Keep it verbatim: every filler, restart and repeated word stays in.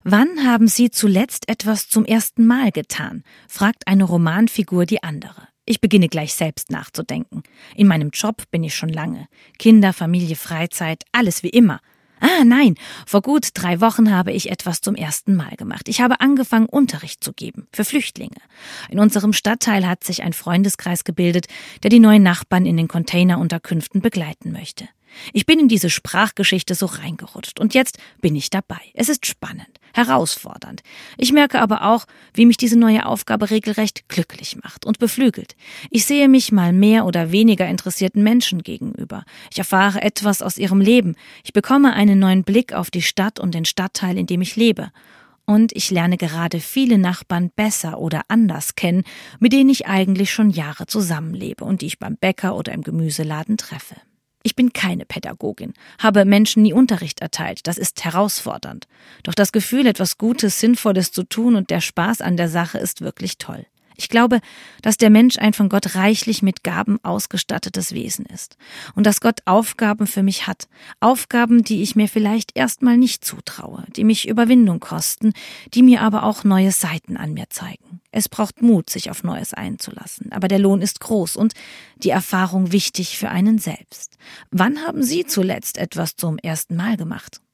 Wann haben Sie zuletzt etwas zum ersten Mal getan? Fragt eine Romanfigur die andere. Ich beginne gleich selbst nachzudenken. In meinem Job bin ich schon lange. Kinder, Familie, Freizeit, alles wie immer. Ah, nein, vor gut drei Wochen habe ich etwas zum ersten Mal gemacht. Ich habe angefangen, Unterricht zu geben für Flüchtlinge. In unserem Stadtteil hat sich ein Freundeskreis gebildet, der die neuen Nachbarn in den Containerunterkünften begleiten möchte. Ich bin in diese Sprachgeschichte so reingerutscht und jetzt bin ich dabei. Es ist spannend, herausfordernd. Ich merke aber auch, wie mich diese neue Aufgabe regelrecht glücklich macht und beflügelt. Ich sehe mich mal mehr oder weniger interessierten Menschen gegenüber. Ich erfahre etwas aus ihrem Leben. Ich bekomme einen neuen Blick auf die Stadt und den Stadtteil, in dem ich lebe. Und ich lerne gerade viele Nachbarn besser oder anders kennen, mit denen ich eigentlich schon Jahre zusammenlebe und die ich beim Bäcker oder im Gemüseladen treffe. Ich bin keine Pädagogin, habe Menschen nie Unterricht erteilt, das ist herausfordernd. Doch das Gefühl, etwas Gutes, Sinnvolles zu tun und der Spaß an der Sache ist wirklich toll. Ich glaube, dass der Mensch ein von Gott reichlich mit Gaben ausgestattetes Wesen ist und dass Gott Aufgaben für mich hat. Aufgaben, die ich mir vielleicht erstmal nicht zutraue, die mich Überwindung kosten, die mir aber auch neue Seiten an mir zeigen. Es braucht Mut, sich auf Neues einzulassen, aber der Lohn ist groß und die Erfahrung wichtig für einen selbst. Wann haben Sie zuletzt etwas zum ersten Mal gemacht?